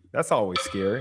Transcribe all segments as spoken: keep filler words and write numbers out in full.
That's always scary.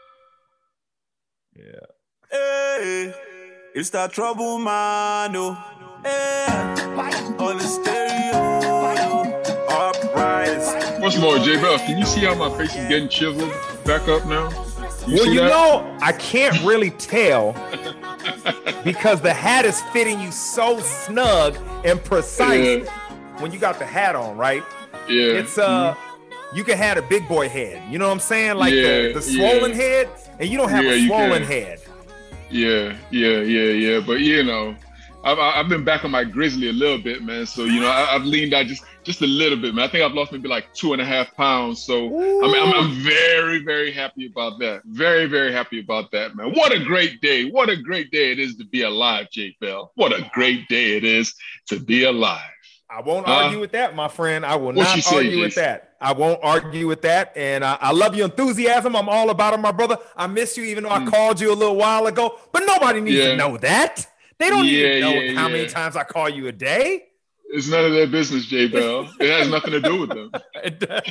Yeah. Hey, it's that trouble, man. Oh, hey, on the stereo, uprise. First of all, J Bell, can you see how my face is getting chiseled back up now? You well, you that? know, I can't really tell because the hat is fitting you so snug and precise yeah. when you got the hat on, right? Yeah. It's uh, mm-hmm. you can have a big boy head. You know what I'm saying? Like yeah, the, the swollen yeah. head, and you don't have yeah, a swollen head. Yeah, yeah, yeah, yeah. But you know, I've I've been back on my grizzly a little bit, man. So you know, I, I've leaned out just just a little bit, man. I think I've lost maybe like two and a half pounds. So I'm, I'm I'm very very happy about that. Very very happy about that, man. What a great day! What a great day it is to be alive, J Bell. What a great day it is to be alive. I won't uh, argue with that, my friend. I will not argue say, with that. I won't argue with that. And I, I love your enthusiasm. I'm all about it, my brother. I miss you, even though mm. I called you a little while ago. But nobody needs yeah. to know that. They don't yeah, need to know yeah, how yeah. many times I call you a day. It's none of their business, J Bell. It has nothing to do with them. I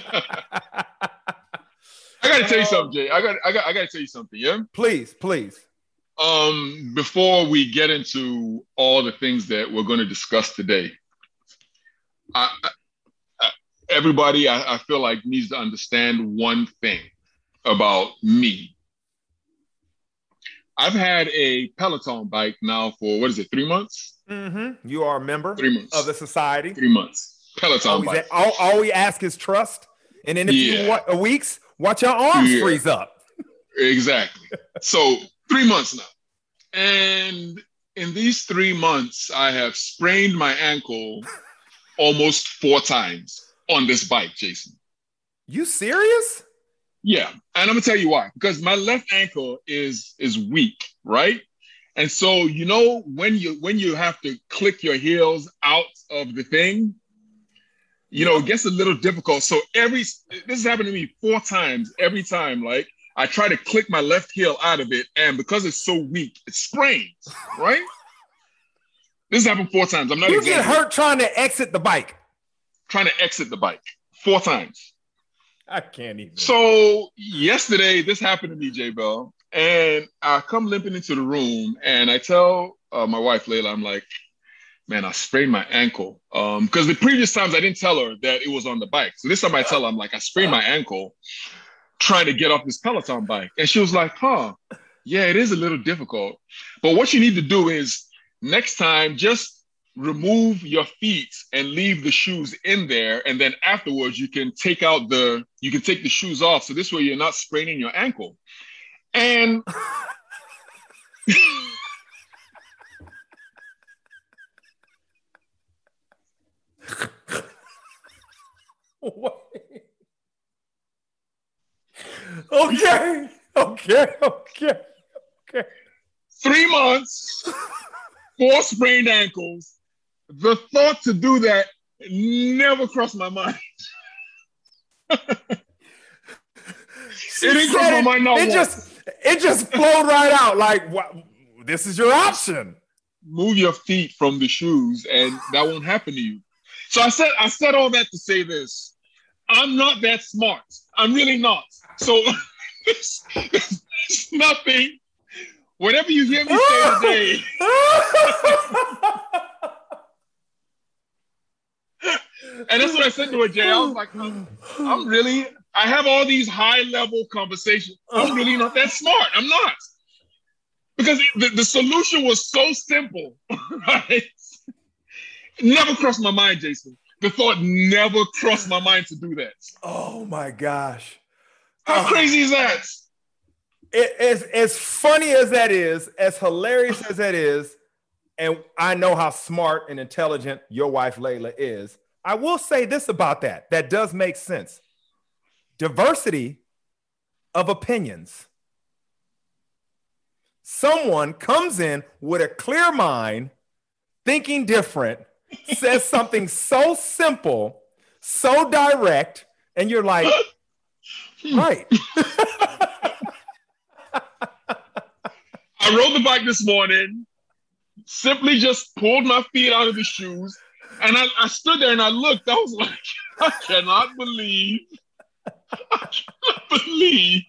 got to tell you something, Jay. I got, I got, I got to tell you something. Yeah. Please, please. Um, before we get into all the things that we're going to discuss today. I, I, everybody, I, I feel like, needs to understand one thing about me. I've had a Peloton bike now for, what is it, three months? Mm-hmm. You are a member three months. of the society. Three months. Peloton always bike. A, all, all we ask is trust. And in a yeah. few weeks, watch your arms yeah. freeze up. Exactly. So three months now. And in these three months, I have sprained my ankle almost four times on this bike, Jason. You serious? Yeah. And I'm gonna tell you why. Because my left ankle is is weak, right? And so, you know, when you when you have to click your heels out of the thing, you know, it gets a little difficult. So every this has happened to me four times. Every time, like I try to click my left heel out of it, and because it's so weak, it sprains, right? This happened four times. I'm not. You get hurt trying to exit the bike. Trying to exit the bike four times. I can't even. So yesterday, this happened to me, J Bell, and I come limping into the room, and I tell uh, my wife Layla, I'm like, "Man, I sprained my ankle." Um, because the previous times I didn't tell her that it was on the bike. So this time I tell her, I'm like, "I sprained my ankle trying to get off this Peloton bike," and she was like, "Huh, yeah, it is a little difficult, but what you need to do is." Next time, just remove your feet and leave the shoes in there. And then afterwards, you can take out the, you can take the shoes off. So this way you're not spraining your ankle. And okay, okay, okay, okay. Three months. Four sprained ankles. The thought to do that never crossed my mind. It didn't cross my mind. No, it once. just it just flowed right out. Like, what? This is your option. Move your feet from the shoes, and that won't happen to you. So I said, I said all that to say this: I'm not that smart. I'm really not. So there's, there's nothing. Whatever you hear me say today, and that's what I said to her, Jay. I was like, I'm, I'm really, I have all these high level conversations. I'm really not that smart. I'm not. Because the, the solution was so simple, right? It never crossed my mind, Jason. The thought never crossed my mind to do that. Oh my gosh. How oh. crazy is that? It, as, as funny as that is, as hilarious as that is, and I know how smart and intelligent your wife Layla is, I will say this about that. That does make sense. Diversity of opinions. Someone comes in with a clear mind, thinking different, says something so simple, so direct, and you're like, right. I rode the bike this morning, simply just pulled my feet out of the shoes, and I, I stood there and I looked. I was like, I cannot believe, I cannot believe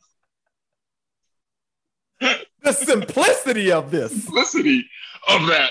the simplicity of this. Simplicity of that.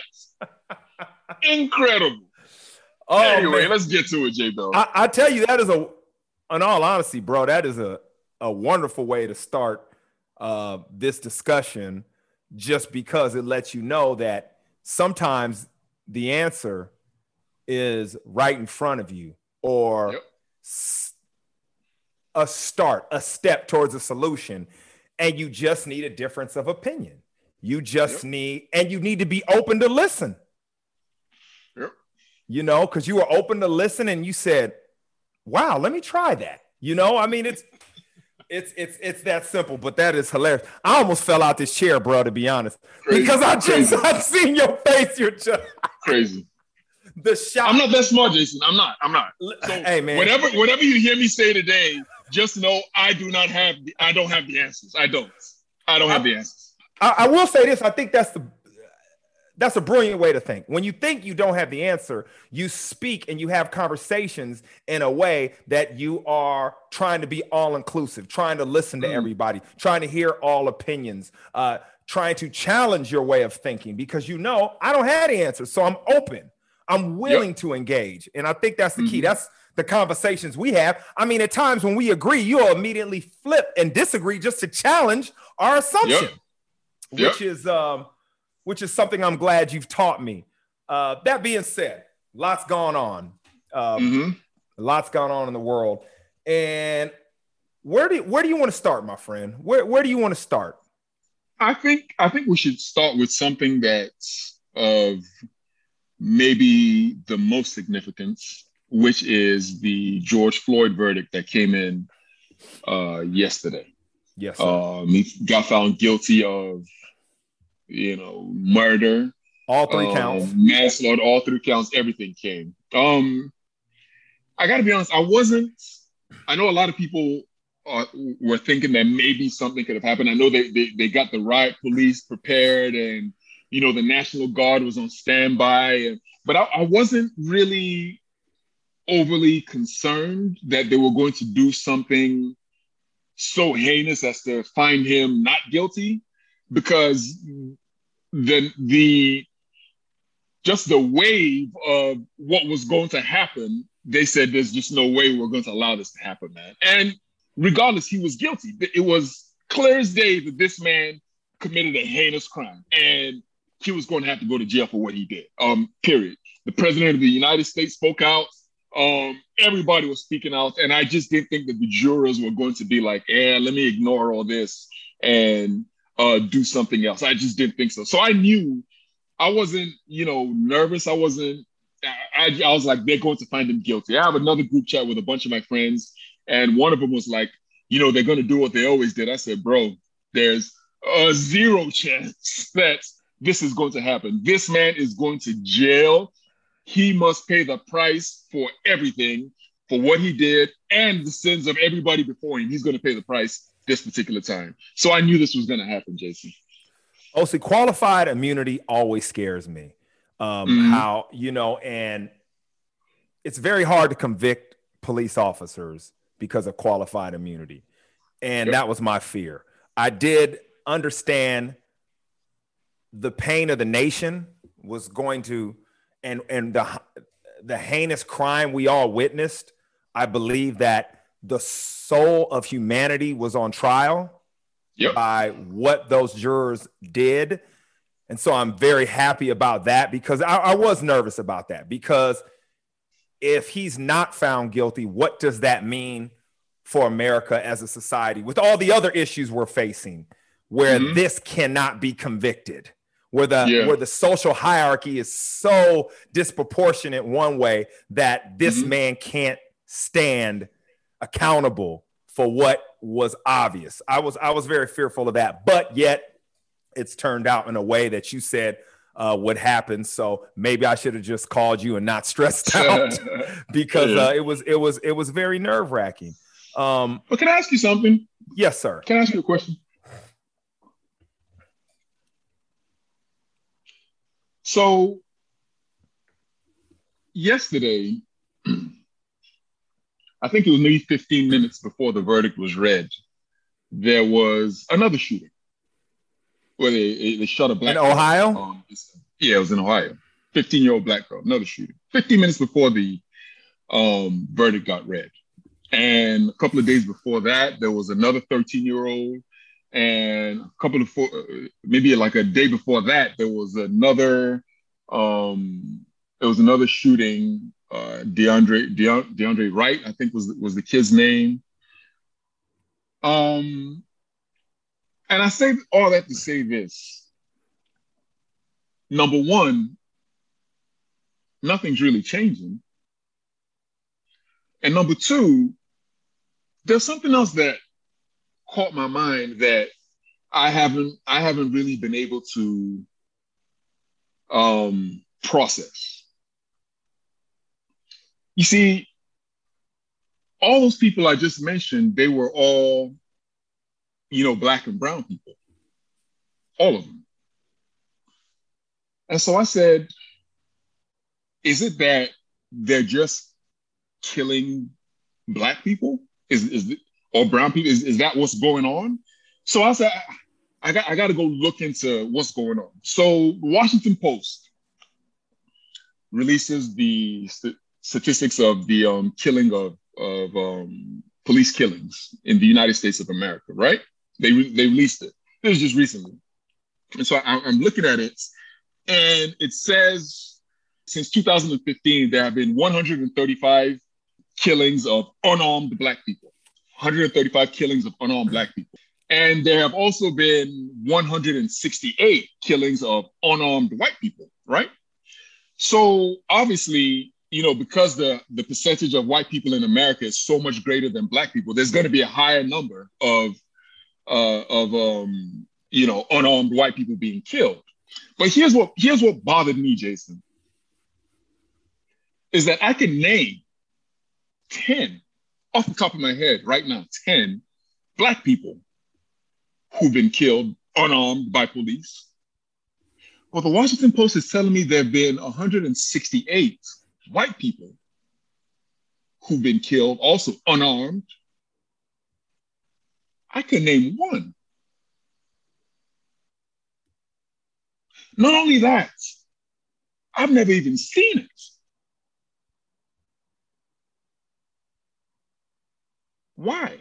Incredible. Oh, anyway, man. let's get to it, J Bell. I, I tell you, that is a, in all honesty, bro, that is a, a wonderful way to start uh, this discussion, just because it lets you know that sometimes the answer is right in front of you, or Yep. s- a start, a step towards a solution, and you just need a difference of opinion. You just Yep. need, and you need to be open to listen. Yep. You know, because you were open to listen and you said, wow, let me try that. You know, I mean, it's it's it's it's that simple, but that is hilarious. I almost fell out this chair, bro, to be honest. Crazy. Because I just Crazy. I've seen your face. You're just Crazy. the shock. I'm not that smart, Jason. I'm not. I'm not. So Hey, man. whatever whatever you hear me say today, just know I do not have the I don't have the answers. I don't. I don't have the answers. I, I will say this. I think that's the that's a brilliant way to think. When you think you don't have the answer, you speak and you have conversations in a way that you are trying to be all inclusive, trying to listen to Mm. everybody, trying to hear all opinions, uh, trying to challenge your way of thinking, because you know I don't have the answer, so I'm open. I'm willing Yep. to engage, and I think that's the key. Mhm. That's the conversations we have. I mean, at times when we agree, you'll immediately flip and disagree just to challenge our assumption, Yep. which is um, which is something I'm glad you've taught me. Uh, that being said, lots gone on. Um, Mhm. Lots gone on in the world. And where do where do you want to start, my friend? Where where do you want to start? I think I think we should start with something that's of maybe the most significance, which is the George Floyd verdict that came in uh, yesterday. Yes, sir. Um, he got found guilty of, you know, murder, All three um, counts. manslaughter, all three counts, everything came. Um, I got to be honest, I wasn't. I know a lot of people uh, were thinking that maybe something could have happened. I know they, they they got the riot police prepared, and you know the National Guard was on standby, and, but I, I wasn't really overly concerned that they were going to do something so heinous as to find him not guilty, because the the just the wave of what was going to happen, they said there's just no way we're going to allow this to happen, man. And regardless, he was guilty. It was clear as day that this man committed a heinous crime, and he was going to have to go to jail for what he did. Um, period. The president of the United States spoke out. Um, everybody was speaking out, and I just didn't think that the jurors were going to be like, "Yeah, let me ignore all this and uh, do something else." I just didn't think so. So I knew I wasn't, you know, nervous. I wasn't. I, I was like, they're going to find him guilty. I have another group chat with a bunch of my friends, and one of them was like, you know, they're going to do what they always did. I said, bro, there's a zero chance that this is going to happen. This man is going to jail. He must pay the price for everything, for what he did and the sins of everybody before him. He's going to pay the price this particular time. So I knew this was going to happen, Jason. Oh, see, qualified immunity always scares me. Um, Mhm. How, you know, and it's very hard to convict police officers because of qualified immunity. And Yep. that was my fear. I did understand the pain of the nation was going to, and, and the, the heinous crime we all witnessed. I believe that the soul of humanity was on trial Yep. by what those jurors did. And so I'm very happy about that, because I, I was nervous about that, because if he's not found guilty, what does that mean for America as a society with all the other issues we're facing, where Mhm. this cannot be convicted, where the Yeah. where the social hierarchy is so disproportionate one way that this Mhm. man can't stand accountable for what was obvious. I was I was very fearful of that, but yet it's turned out in a way that you said uh, would happen. So maybe I should have just called you and not stressed out, because Yeah. uh, it was it was it was very nerve wracking. Um, But can I ask you something? yes, sir. Can I ask you a question? So yesterday, I think it was maybe fifteen minutes before the verdict was read. there was another shooting where they, they shot a black in girl. Ohio. Um, yeah, it was in Ohio. fifteen-year-old black girl, another shooting. fifteen minutes before the um, verdict got read. And a couple of days before that, there was another thirteen-year-old. And a couple of, four, maybe like a day before that, there was another, um, there was another shooting. Uh, DeAndre, DeAndre DeAndre Wright, I think was was the kid's name. Um, and I say all that to say this. Number one, nothing's really changing. And number two, there's something else that caught my mind that I haven't I haven't really been able to um, process. You see, all those people I just mentioned, they were all, you know, black and brown people, all of them. And so I said, is it that they're just killing black people? Is is it, or brown people? Is, is that what's going on? So I said, I, I got I got to go look into what's going on. So Washington Post releases the st- statistics of the um, killing of of um, police killings in the United States of America. Right? They re- they released it. It was just recently, and so I, I'm looking at it, and it says since two thousand fifteen there have been one hundred thirty-five killings of unarmed black people. one hundred thirty-five killings of unarmed black people. And there have also been one hundred sixty-eight killings of unarmed white people, right? So obviously, you know, because the, the percentage of white people in America is so much greater than black people, there's going to be a higher number of, uh, of um, you know, unarmed white people being killed. But here's what, here's what bothered me, Jason, is that I can name ten, off the top of my head right now, ten black people who've been killed unarmed by police. Well, the Washington Post is telling me there have been one hundred sixty-eight white people who've been killed, also unarmed. I could name one. Not only that, I've never even seen it. Why?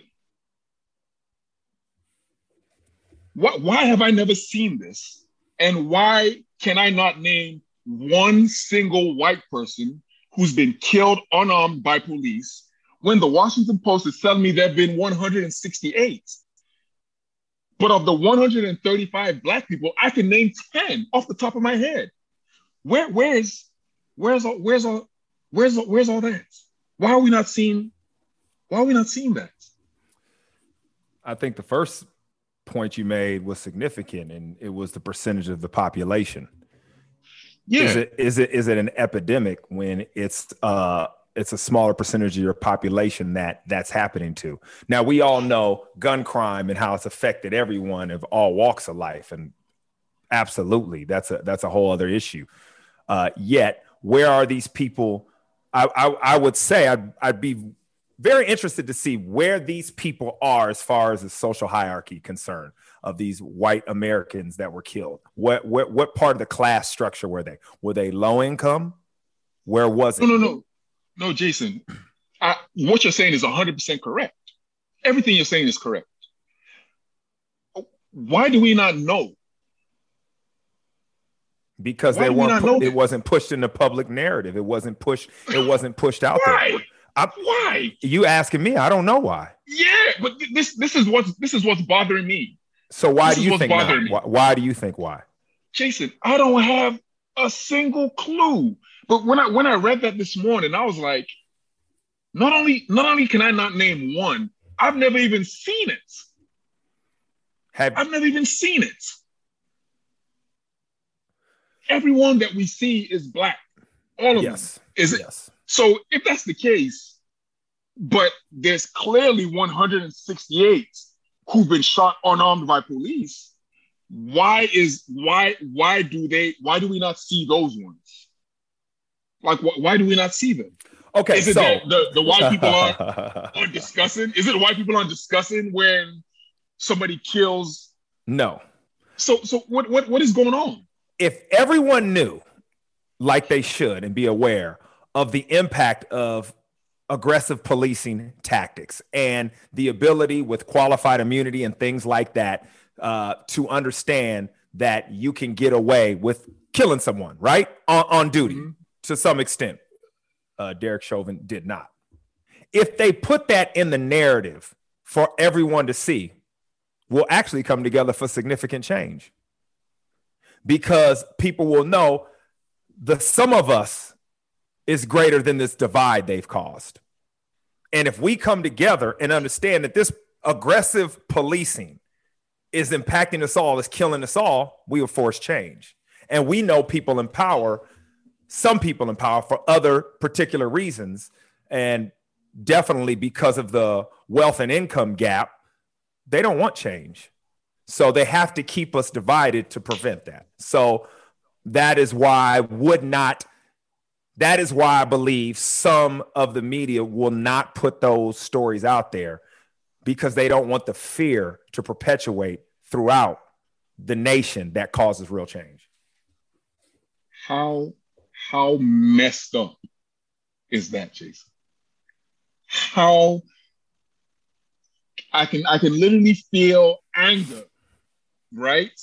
Why? Why have I never seen this? And why can I not name one single white person who's been killed unarmed by police when the Washington Post is telling me there have been one hundred sixty-eight? But of the one hundred thirty-five black people, I can name ten off the top of my head. Where, where's, where's, all, where's all, where's, all, where's all that? Why are we not seeing? Why are we not seeing that? I think the first point you made was significant, and it was the percentage of the population. Yeah. Is it is it is it an epidemic when it's uh it's a smaller percentage of your population that that's happening to? Now, we all know gun crime and how it's affected everyone of all walks of life, and absolutely, that's a that's a whole other issue. Uh, yet, where are these people? I I, I would say I'd I'd be very interested to see where these people are as far as the social hierarchy concerned of these white Americans that were killed. What what what part of the class structure were they? Were they low income? Where was it? No, no, no, no, Jason. I, what you're saying is one hundred percent correct. Everything you're saying is correct. Why do we not know? Because Why they weren't. we Pu- it wasn't pushed in the public narrative. It wasn't pushed. It wasn't pushed out Why? there. I, Why? You asking me? I don't know why. Yeah, but this this is what's this is what's bothering me. So why This do is you what's think bothering not? me. Why, why do you think why? Jason, I don't have a single clue. But when I when I read that this morning, I was like, not only not only can I not name one, I've never even seen it. Have, I've never even seen it. Everyone that we see is black. All of yes. them. Is it? Yes. So if that's the case, but there's clearly one hundred sixty-eight who've been shot unarmed by police, why is why why do they why do we not see those ones? Like wh- why do we not see them? Okay, Is it so that the, the white people are, are discussing? Is it white people are discussing when somebody kills. No. So so what what what is going on? If everyone knew, like they should, and be aware of the impact of aggressive policing tactics and the ability with qualified immunity and things like that uh, to understand that you can get away with killing someone, right? On, on duty mm-hmm. to some extent. Uh, Derek Chauvin did not. If they put that in the narrative for everyone to see, we'll actually come together for significant change. Because people will know the sum of us is greater than this divide they've caused. And if we come together and understand that this aggressive policing is impacting us all, is killing us all, we will force change. And we know people in power, some people in power for other particular reasons, and definitely because of the wealth and income gap, they don't want change. So they have to keep us divided to prevent that. So that is why I would not, that is why I believe some of the media will not put those stories out there, because they don't want the fear to perpetuate throughout the nation that causes real change. How, how messed up is that, Jason? How I can, I can literally feel anger, right?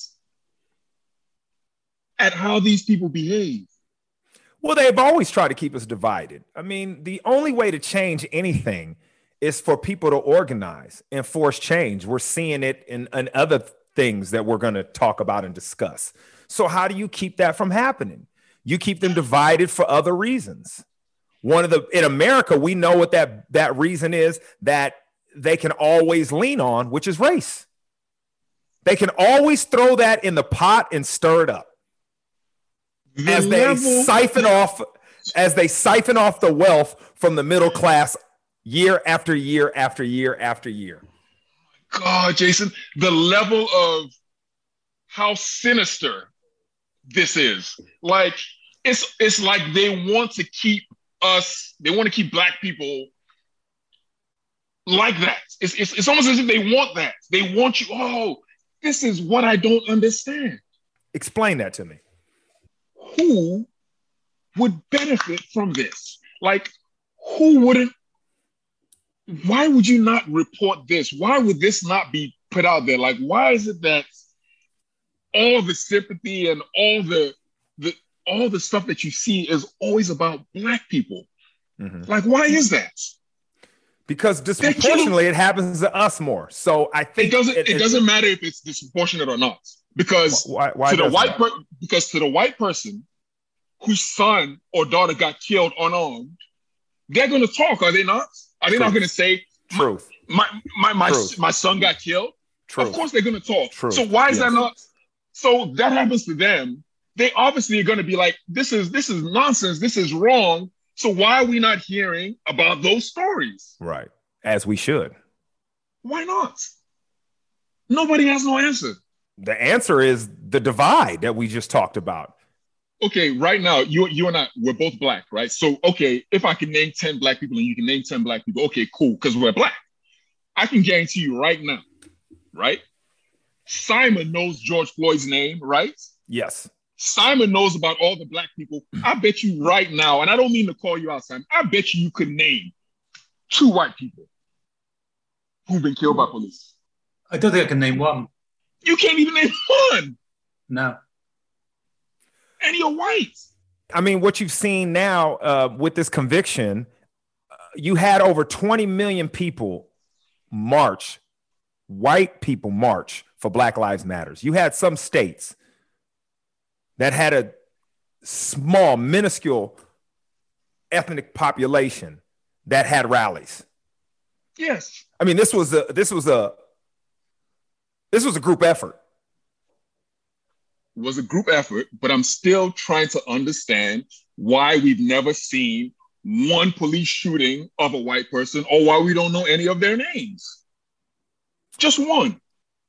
At how these people behave. Well, they've always tried to keep us divided. I mean, the only way to change anything is for people to organize and force change. We're seeing it in, in other things that we're going to talk about and discuss. So how do you keep that from happening? You keep them divided for other reasons. One of the, in America, we know what that, that reason is that they can always lean on, which is race. They can always throw that in the pot and stir it up. The as they level- siphon off, as they siphon off the wealth from the middle class year after year after year after year. God, Jason, the level of how sinister this is. Like, it's it's like they want to keep us, they want to keep Black people like that. It's, it's, it's almost as if they want that. They want you, oh, this is what I don't understand. Explain that to me. Who would benefit from this? Like, who wouldn't? Why would you not report this? Why would this not be put out there? Like, why is it that all the sympathy and all the the all the stuff that you see is always about Black people? Mm-hmm. Like, why is that? Because disproportionately, it happens to us more. So I think it doesn't. It, it doesn't matter if it's disproportionate or not. Because why, why to the white per- because to the white person whose son or daughter got killed unarmed, they're going to talk, are they not? Are they Truth. Not going to say, Truth. My my my, my, my son got killed? Truth. Of course they're going to talk. Truth. So why is yes. that not? So that happens to them. They obviously are going to be like, this is this is nonsense. This is wrong. So why are we not hearing about those stories? Right. As we should. Why not? Nobody has no answer. The answer is the divide that we just talked about. Okay, right now, you you and I, we're both Black, right? So, okay, if I can name ten Black people and you can name ten Black people, okay, cool, because we're Black. I can guarantee you right now, right? Simon knows George Floyd's name, right? Yes. Simon knows about all the Black people. I bet you right now, and I don't mean to call you out, Simon, I bet you you could name two white people who've been killed by police. I don't think I can name one. You can't even name one. No. And you're white. I mean, what you've seen now uh, with this conviction, uh, you had over twenty million people march, white people march for Black Lives Matters. You had some states that had a small, minuscule ethnic population that had rallies. Yes. I mean, this was a this was a this was a group effort. It was a group effort, but I'm still trying to understand why we've never seen one police shooting of a white person, or why we don't know any of their names. Just one.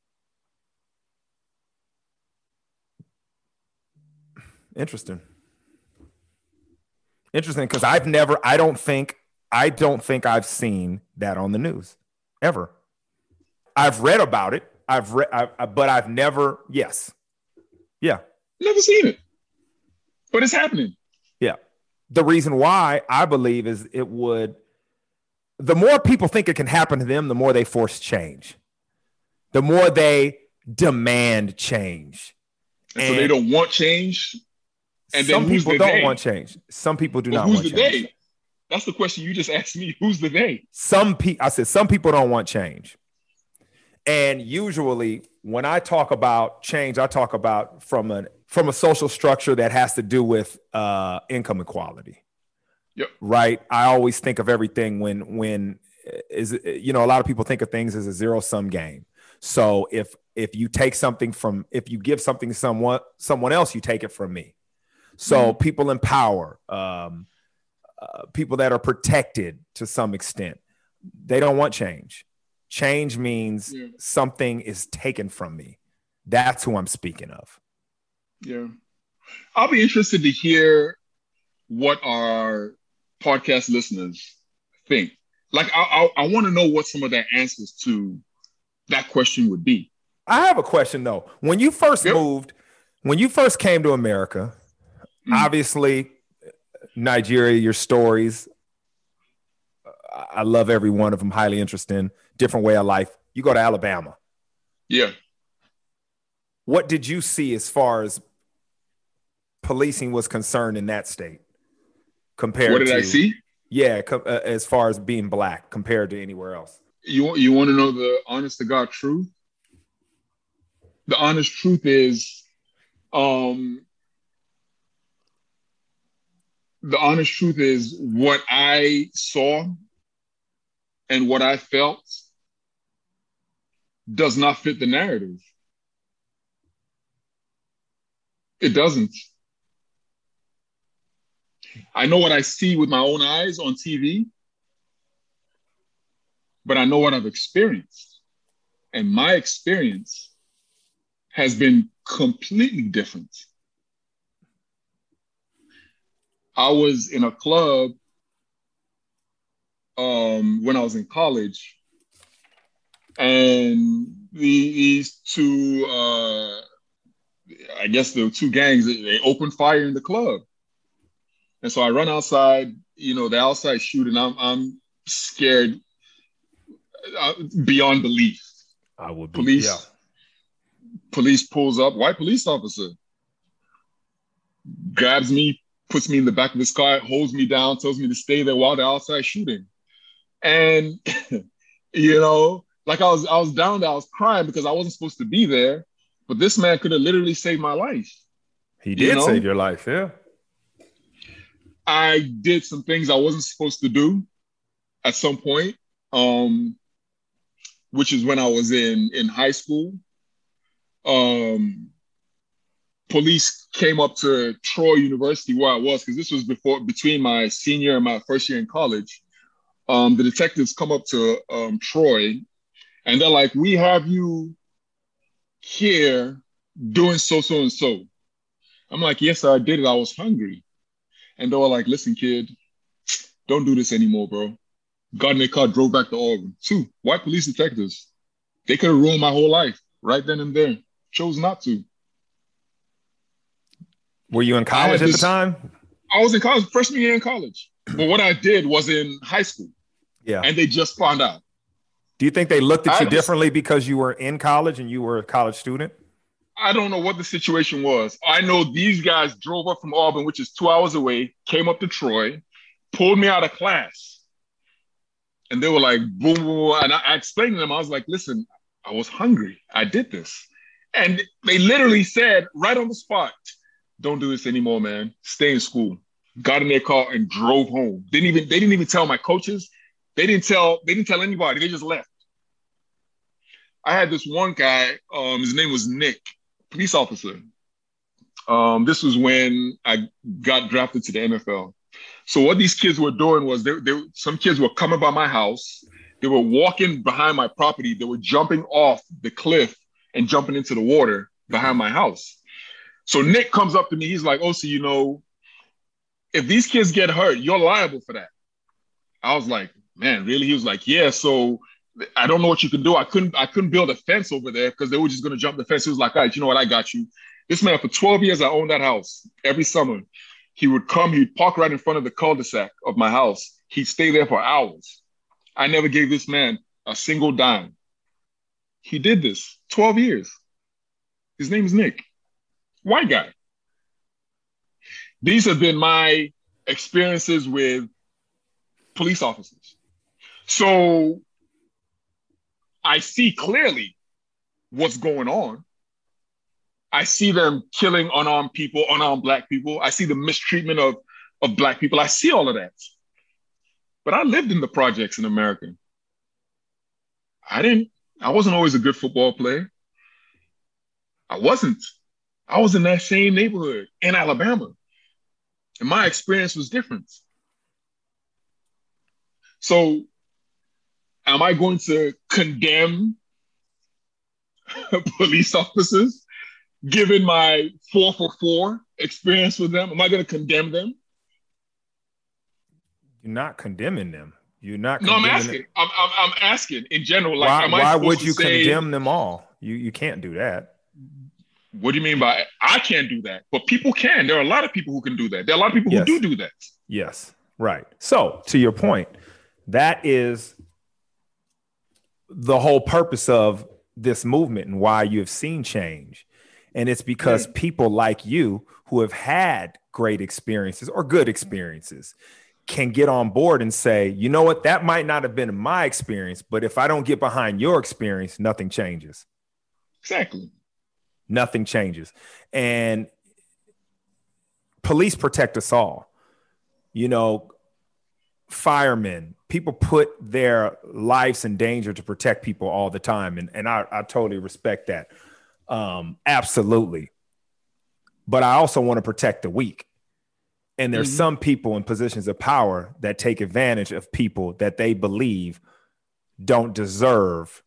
Interesting. Interesting, because I've never, I don't think, I don't think I've seen that on the news ever. I've read about it. I've read, I, I, but I've never. Yes, yeah, Never seen it, but it's happening. yeah. The reason why I believe is it would. The more people think it can happen to them, the more they force change. The more they demand change. And, and so they don't want change. And some then people the don't they? want change. Some people do well, not who's want the change. They? That's the question you just asked me. Who's the they? Some people, I said, some people don't want change. And usually when I talk about change, I talk about from a, from a social structure that has to do with uh, income equality. Yep. Right. I always think of everything when, when is, you know, a lot of people think of things as a zero sum game. So if, if you take something from, if you give something to someone, someone else, you take it from me. So mm-hmm. people in power, um, uh, people that are protected to some extent, they don't want change. Change means yeah. something is taken from me. That's who I'm speaking of. Yeah. I'll be interested to hear what our podcast listeners think. Like, I, I, I want to know what some of their answers to that question would be. I have a question though. When you first yep. moved, when you first came to America, mm. obviously Nigeria, your stories, I love every one of them, highly interesting, different way of life. You go to Alabama. Yeah. What did you see as far as policing was concerned in that state compared to? What did to, I see? Yeah, co- uh, as far as being black compared to anywhere else. You, you want to know the honest to God truth? The honest truth is, um, the honest truth is what I saw and what I felt does not fit the narrative. It doesn't. I know what I see with my own eyes on T V, but I know what I've experienced. And my experience has been completely different. I was in a club um, when I was in college, and these two, uh, I guess the two gangs, they opened fire in the club. And so I run outside, you know, the outside shooting, I'm, I'm scared uh, beyond belief. I would be, police, yeah. Police pulls up, white police officer, grabs me, puts me in the back of his car, holds me down, tells me to stay there while they're outside shooting. And, you know, like I was, I was down there, I was crying because I wasn't supposed to be there, but this man could have literally saved my life. He did you know? save your life, yeah. I did some things I wasn't supposed to do at some point, um, which is when I was in, in high school. Um, police came up to Troy University where I was, because this was before between my senior and my first year in college. Um, the detectives come up to um, Troy, and they're like, "We have you here doing so, so, and so." I'm like, "Yes, sir, I did it. I was hungry." And they were like, "Listen, kid, don't do this anymore, bro." Got in their car, drove back to Auburn. Two white police detectives. They could have ruined my whole life right then and there. Chose not to. Were you in college at this, the time? I was in college, freshman year in college. But what I did was in high school. Yeah. And they just found out. Do you think they looked at I you differently because you were in college and you were a college student? I don't know what the situation was. I know these guys drove up from Auburn, which is two hours away, came up to Troy, pulled me out of class. And they were like, boom, boom, boom. And I, I explained to them, I was like, "Listen, I was hungry. I did this." And they literally said right on the spot, "Don't do this anymore, man. Stay in school." Got in their car and drove home. Didn't even, they didn't even tell my coaches. They didn't tell, they didn't tell anybody. They just left. I had this one guy, um, his name was Nick, police officer. Um, this was when I got drafted to the N F L. So what these kids were doing was they, they, some kids were coming by my house. They were walking behind my property. They were jumping off the cliff and jumping into the water behind my house. So Nick comes up to me. He's like, "Oh, so you know, if these kids get hurt, you're liable for that." I was like, "Man, really?" He was like, "Yeah, so I don't know what you can do. I couldn't I couldn't build a fence over there because they were just going to jump the fence. It was like, all right, you know what? I got you. This man, for twelve years, I owned that house. Every summer, he would come, he'd park right in front of the cul-de-sac of my house. He'd stay there for hours. I never gave this man a single dime. He did this twelve years. His name is Nick. White guy. These have been my experiences with police officers. So I see clearly what's going on. I see them killing unarmed people, unarmed Black people. I see the mistreatment of, of Black people. I see all of that. But I lived in the projects in America. I didn't, I wasn't always a good football player. I wasn't. I was in that same neighborhood in Alabama. And my experience was different. So am I going to condemn police officers given my four for four experience with them? Am I going to condemn them? You're not condemning them. You're not. No, I'm asking. I'm, I'm, I'm asking in general. Like, why am I why would you say, condemn them all? You you can't do that. What do you mean by I can't do that? But people can. There are a lot of people who can do that. There are a lot of people Yes. who do do that. Yes, right. So to your point, that is the whole purpose of this movement and why you have seen change. And it's because Yeah. people like you who have had great experiences or good experiences can get on board and say, you know what, that might not have been my experience, but if I don't get behind your experience, nothing changes. Exactly. Nothing changes. And police protect us all. You know, firemen, people put their lives in danger to protect people all the time. And, and I, I totally respect that. Um, absolutely. But I also want to protect the weak. And there's Mhm. some people in positions of power that take advantage of people that they believe don't deserve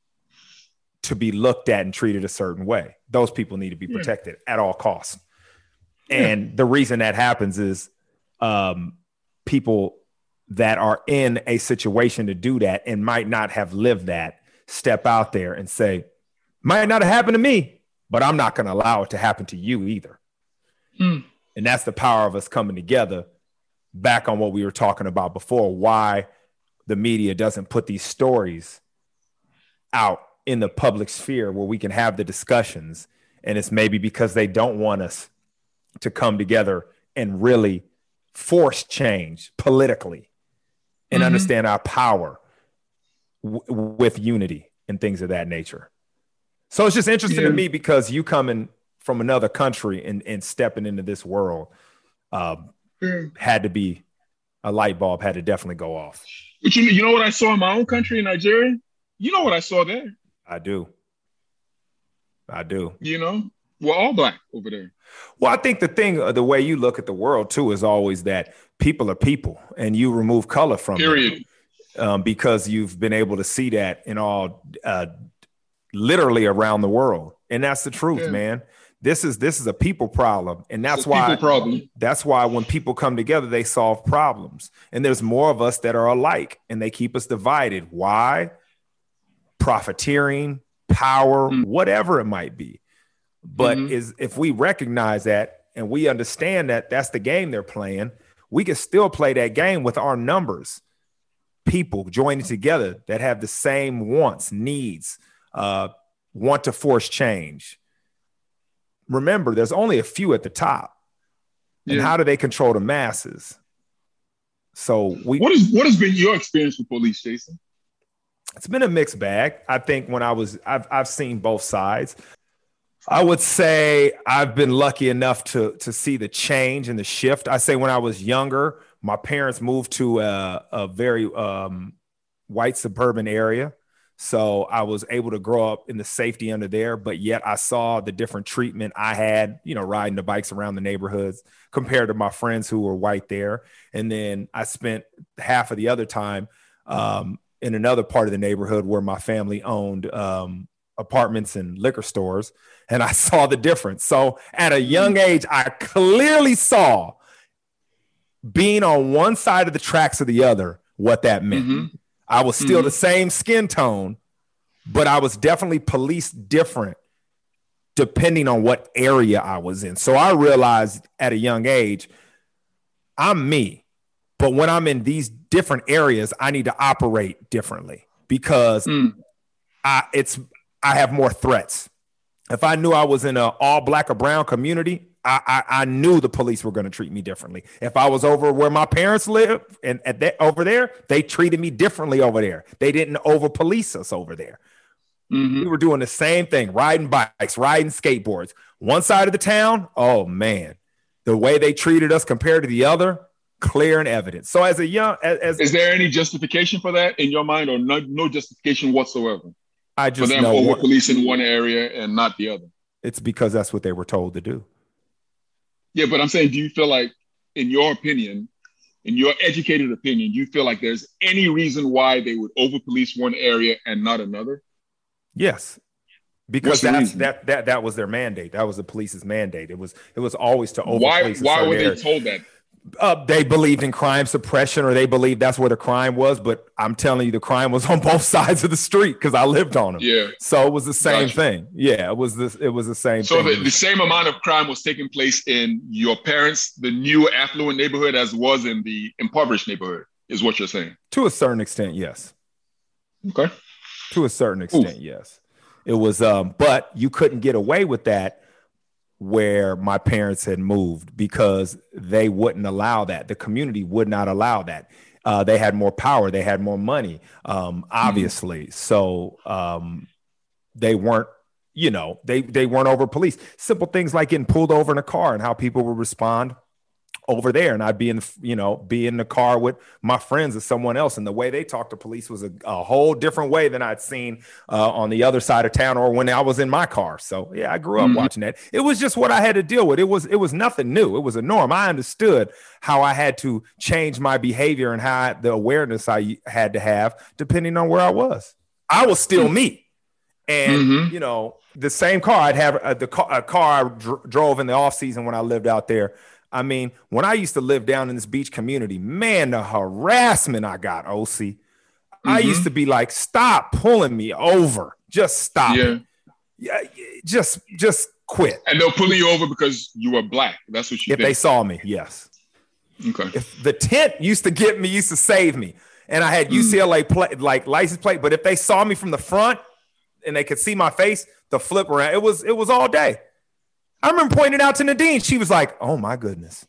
to be looked at and treated a certain way. Those people need to be Yeah. protected at all costs. Yeah. And the reason that happens is um, people that are in a situation to do that and might not have lived that step out there and say, might not have happened to me, but I'm not going to allow it to happen to you either. Mm. And that's the power of us coming together back on what we were talking about before, why the media doesn't put these stories out in the public sphere where we can have the discussions. And it's maybe because they don't want us to come together and really force change politically and Mhm. understand our power w- with unity and things of that nature. So it's just interesting Yeah. to me because you coming from another country and, and stepping into this world um, Yeah. had to be a light bulb had to definitely go off. But you, you know what I saw in my own country, in Nigeria? You know what I saw there? I do. I do. You know? We're all Black over there. Well, I think the thing, uh, the way you look at the world too, is always that people are people and you remove color from them, Period. um, because you've been able to see that in all, uh, literally around the world. And that's the truth, Yeah. man. This is, this is a people problem. And that's It's a why, people problem. that's why when people come together, they solve problems. And there's more of us that are alike and they keep us divided. Why? Profiteering, power, Mm. whatever it might be. But Mhm. is if we recognize that and we understand that that's the game they're playing, we can still play that game with our numbers. People joining together that have the same wants, needs, uh, want to force change. Remember, there's only a few at the top. And Yeah. how do they control the masses? So we What is what has been your experience with police, Jason? it's been a mixed bag. I think when I was, I've, I've seen both sides. I would say I've been lucky enough to, to see the change and the shift. I say when I was younger, my parents moved to a, a very um, white suburban area. So I was able to grow up in the safety under there, but yet I saw the different treatment I had, you know, riding the bikes around the neighborhoods compared to my friends who were white there. And then I spent half of the other time um, in another part of the neighborhood where my family owned um, apartments and liquor stores. And I saw the difference. So at a young age, I clearly saw being on one side of the tracks or the other, what that meant. Mhm. I was still Mm-hmm. the same skin tone, but I was definitely policed different depending on what area I was in. So I realized at a young age, I'm me. But when I'm in these different areas, I need to operate differently because Mm. I it's I have more threats. If I knew I was in an all black or brown community, I, I, I knew the police were going to treat me differently. If I was over where my parents live and at that over there, they treated me differently over there. They didn't over police us over there. Mm-hmm. We were doing the same thing, riding bikes, riding skateboards. One side of the town, oh man, the way they treated us compared to the other, clear and evident. So as a young, as, as Is there any justification for that in your mind, or no, no justification whatsoever I for just them know over what, policing one area and not the other? it's because that's what they were told to do. Yeah, but I'm saying, do you feel like, in your opinion, in your educated opinion, do you feel like there's any reason why they would over police one area and not another? Yes. Because What's the that's reason? that that that was their mandate. That was the police's mandate. It was it was always to over Why? police. a Why certain were they area. told that? Uh, they believed in crime suppression, or they believed that's where the crime was. But I'm telling you, the crime was on both sides of the street because I lived on them. Yeah. So it was the same Gotcha. thing. Yeah, it was this. It was the same So thing. the, the same amount of crime was taking place in your parents' the new affluent neighborhood as was in the impoverished neighborhood, is what you're saying. To a certain extent, yes. Okay. To a certain extent, yes. It was, um, but you couldn't get away with that where my parents had moved because they wouldn't allow that. The community would not allow that. Uh, they had more power. They had more money, um, obviously. Mm-hmm. So um, they weren't, you know, they they weren't over police. Simple things like getting pulled over in a car and how people would respond over there. And I'd be in, you know, be in the car with my friends or someone else. And the way they talked to police was a, a whole different way than I'd seen uh, on the other side of town or when I was in my car. So yeah, I grew up mm-hmm. watching that. It was just what I had to deal with. It was, it was nothing new. It was a norm. I understood how I had to change my behavior and how I, the awareness I had to have depending on where I was. I was still me. And, mm-hmm. you know, the same car I'd have uh, the car, a car I dr- drove in the off season when I lived out there. I mean, when I used to live down in this beach community, man, the harassment I got, O C. Mm-hmm. I used to be like, stop pulling me over. Just stop yeah. it. Yeah, just, just quit. And they'll pull you over because you were black. That's what you If think. they saw me, yes. Okay. If the tent used to get me, used to save me. And I had mm. U C L A play, like license plate. But if they saw me from the front and they could see my face, the flip around, it was, it was all day. I remember pointing out to Nadine. She was like, oh, my goodness.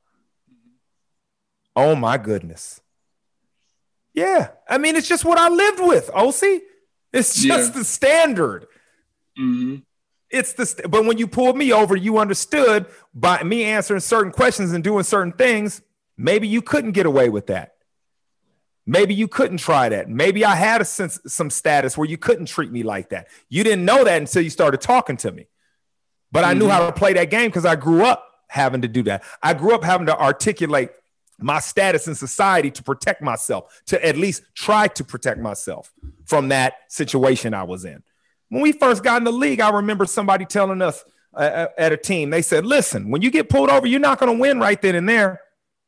Oh, my goodness. Yeah. I mean, it's just what I lived with, O C. It's just yeah. the standard. Mm-hmm. It's the st- but when you pulled me over, you understood by me answering certain questions and doing certain things, maybe you couldn't get away with that. Maybe you couldn't try that. Maybe I had a sense, some status where you couldn't treat me like that. You didn't know that until you started talking to me. But I mm-hmm. knew how to play that game because I grew up having to do that. I grew up having to articulate my status in society to protect myself, to at least try to protect myself from that situation I was in. When we first got in the league, I remember somebody telling us uh, at a team, they said, listen, when you get pulled over, you're not going to win right then and there.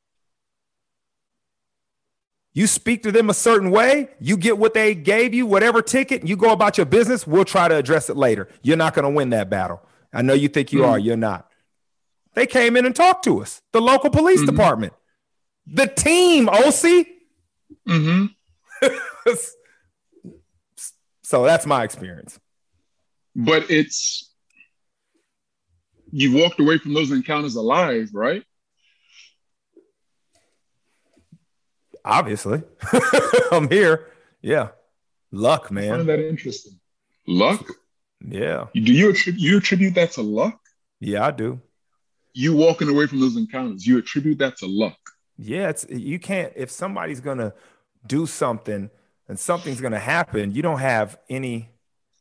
You speak to them a certain way, you get what they gave you, whatever ticket, you go about your business, we'll try to address it later. You're not going to win that battle. I know you think you mm-hmm. are. You're not. They came in and talked to us. The local police mm-hmm. department. The team, O C. Mm-hmm. So that's my experience. But it's, you walked away from those encounters alive, right? Obviously. I'm here. Yeah. Luck, man. I find that interesting. Luck? Yeah. Do you attribute, you attribute that to luck? Yeah, I do. You walking away from those encounters, you attribute that to luck? Yeah, it's you can't, if somebody's going to do something and something's going to happen, you don't have any,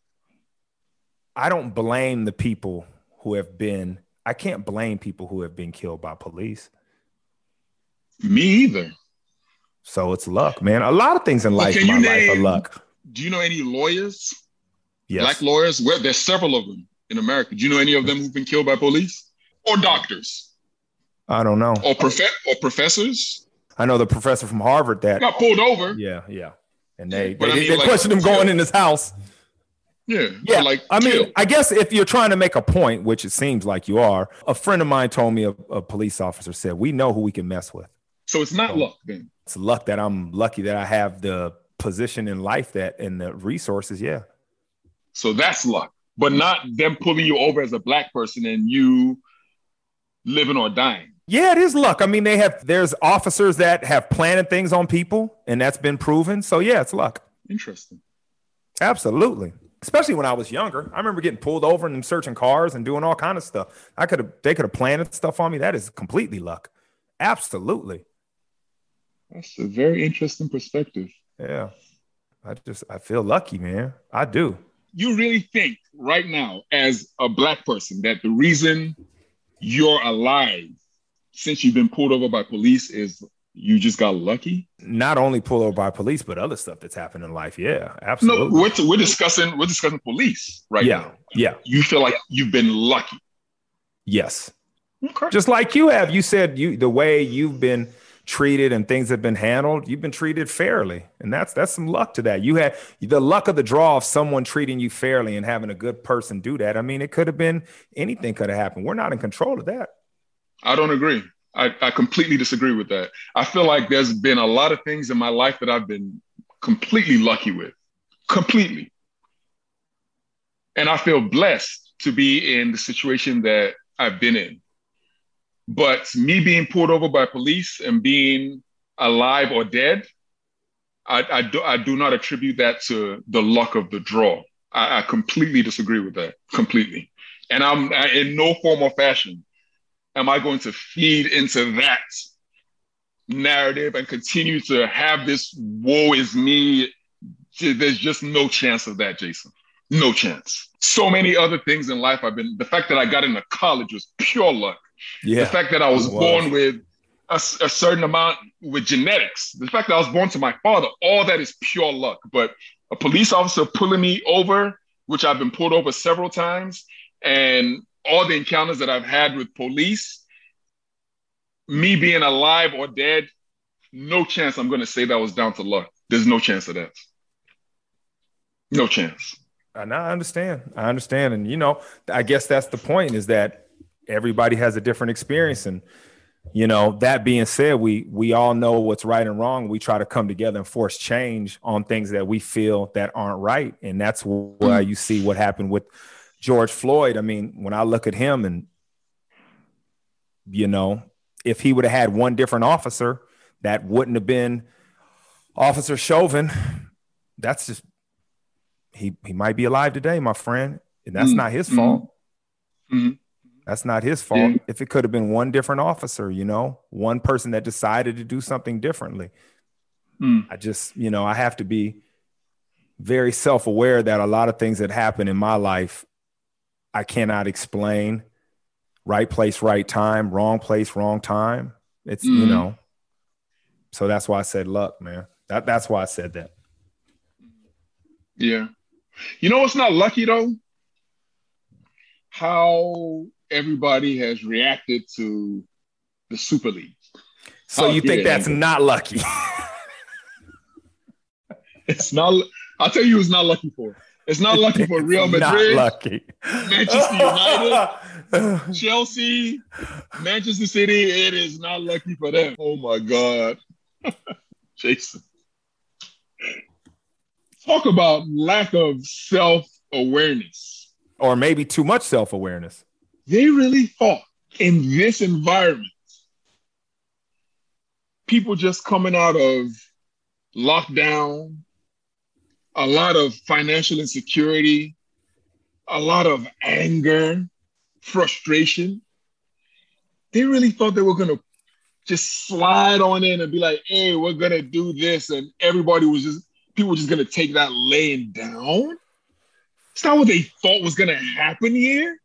I don't blame the people who have been, I can't blame people who have been killed by police. Me either. So it's luck, man. A lot of things in life, well, my name, life are luck. Do you know any lawyers? Yes. Black lawyers? Well, there's several of them in America. Do you know any of them who've been killed by police? Or doctors? I don't know. Or prof- or professors? I know the professor from Harvard that got pulled over. Yeah, yeah. and they But they, I mean, they like, questioned him going in his house. Yeah, Yeah, like I mean, chill. I guess if you're trying to make a point, which it seems like you are, a friend of mine told me a, a police officer said, we know who we can mess with. So it's not So luck then. it's luck that I'm lucky that I have the position in life that and the resources. Yeah. So that's luck, but not them pulling you over as a black person and you living or dying. Yeah, it is luck. I mean, they have, there's officers that have planted things on people and that's been proven. So yeah, it's luck. Interesting. Absolutely. Especially when I was younger. I remember getting pulled over and them searching cars and doing all kind of stuff. I could have, they could have planted stuff on me. That is completely luck. Absolutely. That's a very interesting perspective. Yeah. I just, I feel lucky, man. I do. You really think right now as a black person that the reason you're alive since you've been pulled over by police is you just got lucky? Not only pulled over by police, but other stuff that's happened in life. Yeah, absolutely. No, we're, we're discussing we're discussing police right yeah, now. Yeah. You feel like you've been lucky. Yes. Okay. Just like you have. You said you the way you've been treated and things have been handled, you've been treated fairly. And that's that's some luck to that. You had the luck of the draw of someone treating you fairly and having a good person do that. I mean, it could have been anything could have happened. We're not in control of that. I don't agree. I, I completely disagree with that. I feel like there's been a lot of things in my life that I've been completely lucky with. Completely. And I feel blessed to be in the situation that I've been in. But me being pulled over by police and being alive or dead, I, I, do, I do not attribute that to the luck of the draw. I, I completely disagree with that. Completely. And I'm I, in no form or fashion am I going to feed into that narrative and continue to have this woe is me? There's just no chance of that, Jason. No chance. So many other things in life I've been, the fact that I got into college was pure luck. Yeah. The fact that I was, was. born with a, a certain amount with genetics, the fact that I was born to my father, all that is pure luck. But a police officer pulling me over, which I've been pulled over several times, and all the encounters that I've had with police, me being alive or dead, no chance I'm going to say that was down to luck. There's no chance of that. No chance. And I understand. I understand. And, you know, I guess that's the point is that everybody has a different experience. And, you know, that being said, we we all know what's right and wrong. We try to come together and force change on things that we feel that aren't right. And that's why you see what happened with George Floyd. I mean, when I look at him and, you know, if he would have had one different officer, that wouldn't have been Officer Chauvin. That's just, he he might be alive today, my friend. And that's mm-hmm. not his fault. Mm-hmm. That's not his fault. Yeah. If it could have been one different officer, you know, one person that decided to do something differently. Mm. I just, you know, I have to be very self-aware that a lot of things that happen in my life, I cannot explain. Right place, right time, wrong place, wrong time. It's, mm. you know, so that's why I said luck, man. That That's why I said that. Yeah. You know what's not lucky, though? How everybody has reacted to the Super League. So How you think that's angry. not lucky? It's not. I'll tell you who's not lucky for. It's not lucky for Real Madrid. Not lucky. Manchester United, Chelsea, Manchester City. It is not lucky for them. Oh my God. Jason. Talk about lack of self-awareness. Or maybe too much self-awareness. They really thought in this environment, people just coming out of lockdown, a lot of financial insecurity, a lot of anger, frustration. They really thought they were going to just slide on in and be like, hey, we're going to do this. And everybody was just, people were just going to take that laying down. It's not what they thought was going to happen here.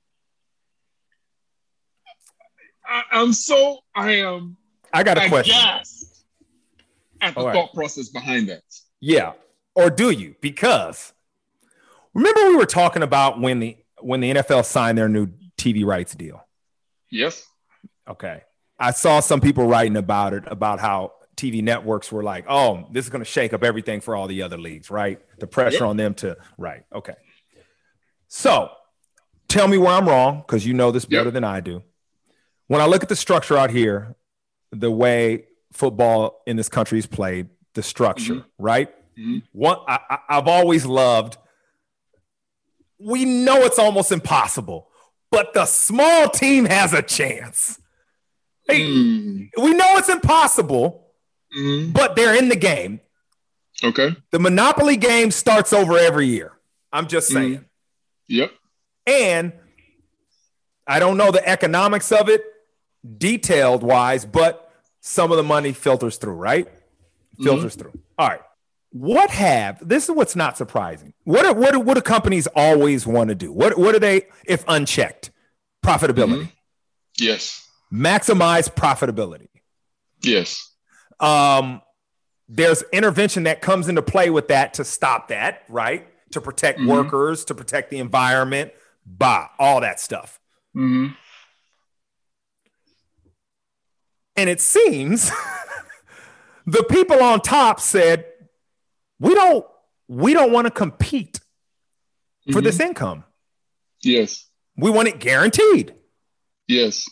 I, I'm so, I am I got a question. At the All thought right. process behind that. Yeah. Or do you? Because remember we were talking about when the when the N F L signed their new T V rights deal. Yes. Okay. I saw some people writing about it, about how T V networks were like, oh, this is going to shake up everything for all the other leagues, right? The pressure Yep. on them to, right. Okay. So tell me where I'm wrong, because you know this better Yep. than I do. When I look at the structure out here, the way football in this country is played, the structure, Mhm. right? Mhm. One, I, I- I've always loved, we know it's almost impossible, but the small team has a chance. Hey, Mm. we know it's impossible, Mm. but they're in the game. Okay. The Monopoly game starts over every year. I'm just Mhm. saying. Yep. And I don't know the economics of it detailed wise, but some of the money filters through, right? Filters through. All right. What have, this is what's not surprising. What are, what do, what do companies always want to do? What, what are they, if unchecked? Profitability. Yes. Maximize profitability. Yes. Um, there's intervention that comes into play with that to stop that, right? To protect Mhm. workers, to protect the environment, bah, all that stuff. Mm-hmm. And it seems the people on top said, we don't, we don't want to compete for Mhm. this income. Yes. We want it guaranteed. Yes.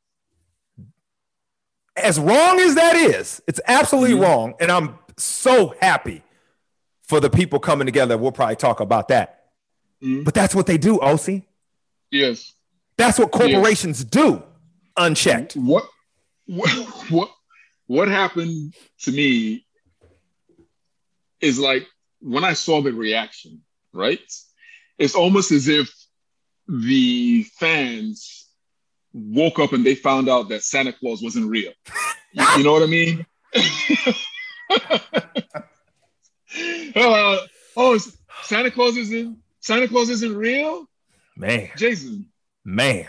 As wrong as that is, it's absolutely Mhm. wrong. And I'm so happy for the people coming together. We'll probably talk about that. Mhm. But that's what they do, O C. Yes. That's what corporations do, unchecked. What, what what what happened to me is like when I saw the reaction, right? It's almost as if the fans woke up and they found out that Santa Claus wasn't real. You, you know what I mean? uh, oh, Santa Claus isn't Santa Claus isn't real? Man, Jason, man.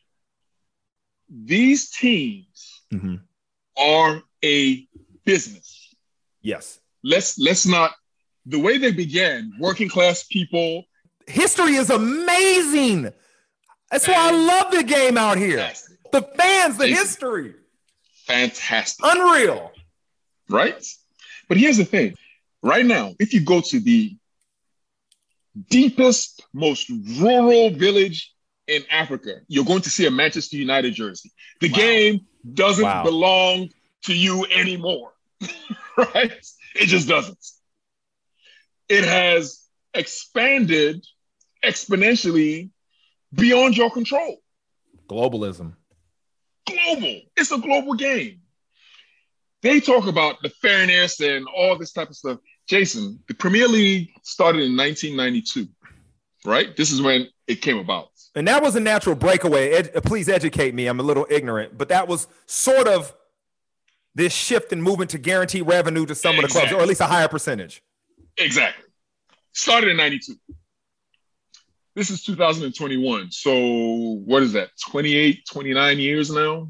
these teams Mhm. are a business. Yes. Let's let's not the way they began, working class people. History is amazing. That's why I love the game out here. Fantastic. The fans, the Jason. history. Fantastic, Unreal. right? But here's the thing. Right now, if you go to the deepest, most rural village in Africa, you're going to see a Manchester United jersey. The Wow. game doesn't Wow. belong to you anymore, right? It just doesn't. It has expanded exponentially beyond your control. Globalism. Global. It's a global game. They talk about the fairness and all this type of stuff. Jason, the Premier League started in nineteen ninety-two, right? This is when it came about. And that was a natural breakaway. Ed, uh, please educate me. I'm a little ignorant, but that was sort of this shift in movement to guarantee revenue to some of the clubs, Exactly. or at least a higher percentage. Exactly. Started in ninety-two. This is two thousand twenty-one. So what is that? twenty-eight, twenty-nine years now?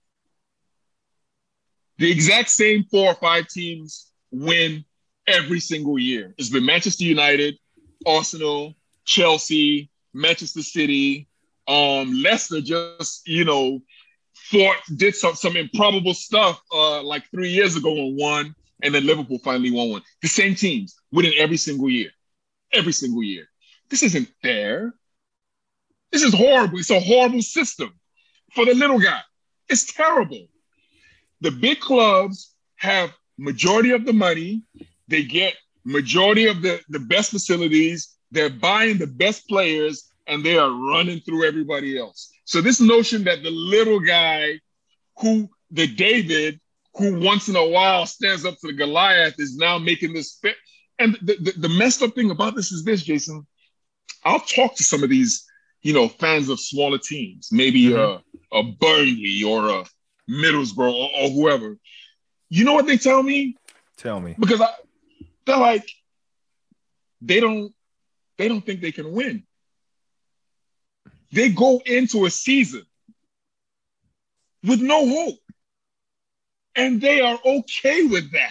The exact same four or five teams win every single year. It's been Manchester United, Arsenal, Chelsea, Manchester City. Um, Leicester just, you know, fought, did some, some improbable stuff uh, like three years ago and won. And then Liverpool finally won one. The same teams winning every single year. Every single year. This isn't fair. This is horrible. It's a horrible system for the little guy. It's terrible. The big clubs have majority of the money. They get majority of the, the best facilities. They're buying the best players, and they are running through everybody else. So this notion that the little guy who, the David, who once in a while stands up to the Goliath is now making this fit. And the, the, the messed up thing about this is this, Jason. I'll talk to some of these, you know, fans of smaller teams, maybe mm-hmm. a, a Burnley or a Middlesbrough or, or whoever. You know what they tell me? Tell me. Because I, they're like, they don't, they don't think they can win. They go into a season with no hope. And they are okay with that.